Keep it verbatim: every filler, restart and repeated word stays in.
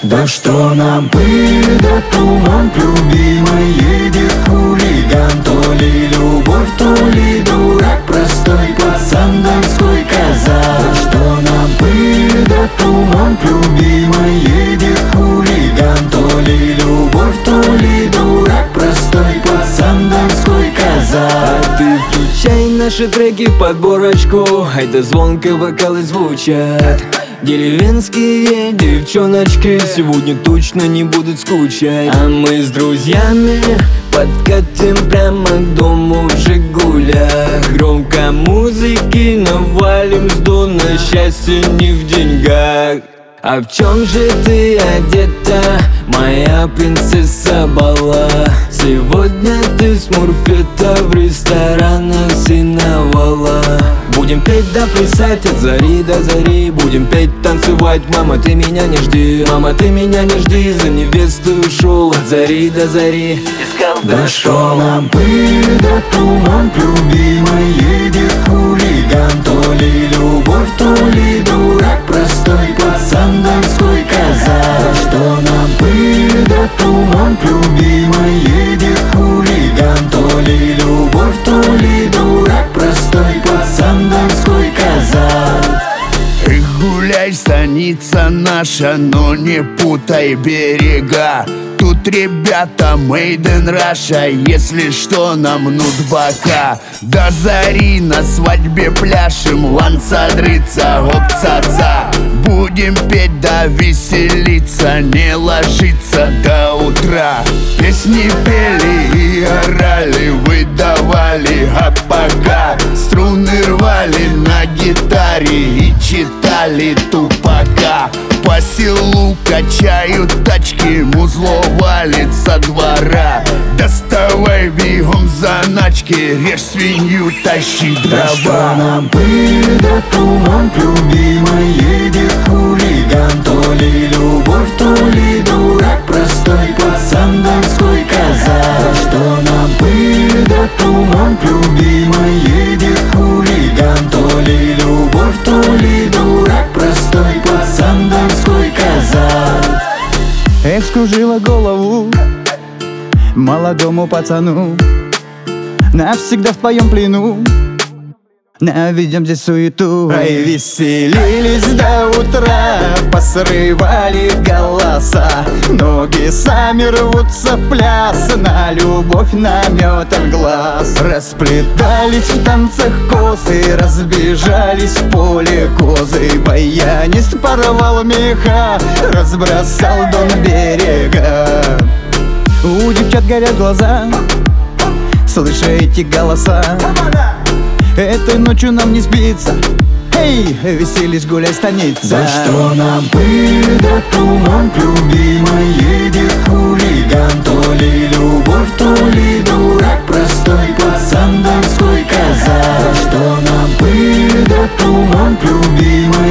Да что нам пыль, да туман, любимый едет хулиган. То ли любовь, то ли дурак, простой пацан, донской казак. Да что нам пыль, да туман, любимый едет хулиган. То ли любовь, то ли дурак, простой пацан, донской казак. А ты включай наши треки в подборочку, это звонко вокалы звучат. Деревенские девчоночки сегодня точно не будут скучать. А мы с друзьями подкатим прямо к дому в Жигулях. Громко музыки навалим с дона, счастье не в деньгах. А в чем же ты одета, моя принцесса Бала? Сегодня ты с Мурфета в ресторанах Синовала. Будем петь да плясать от зари до зари, будем петь, танцевать, мама, ты меня не жди. Мама, ты меня не жди, за невестой ушел от зари до зари. Искал. Да что нам пыль, да туман, любимый едет хулиган. То ли любовь, то ли дурак, простой пацан, донской казак. Да что нам пыль, да туман, любимый едет хулиган. То ли любовь, то ли дурак, простой пацан, донской казак. Эх, гуляй, станица наша, но не путай берега. Тут ребята Made in Russia, если что, намнут бока. До зари на свадьбе пляшем, ланцадрица, опцаца. Будем петь да веселиться, не ложиться до утра. Песни пели и орали, выдавали, а пока струны рвали на гитаре и читали Тупака. По селу качают тачки, музло валит со двора. Доставай бегом заначки, режь свинью, тащи дрова. Да что нам пыль, да туман, любимый едет хулиган. То ли любовь, то ли дурак, простой пацан, донской казак. Да что нам пыль, да туман, любимый едет хулиган. То ли любовь, то ли дурак, простой пацан, донской казак. Эх, скружила голову молодому пацану, навсегда в твоем плену, наведем здесь суету. Ай, веселились до утра, посрывали голоса. Ноги сами рвутся в пляс, на любовь наметан глаз. Расплетались в танцах косы, разбежались в поле козы. Баянист порвал меха, разбросал дон берега. У девчат горят глаза, слыша эти голоса. Этой ночью нам не спится, эй, веселись, гуляй, станица. Да что нам пыль, да туман, любимый едет хулиган. То ли любовь, то ли дурак, простой пацан, донской казак. Да что нам пыль, да туман, любимый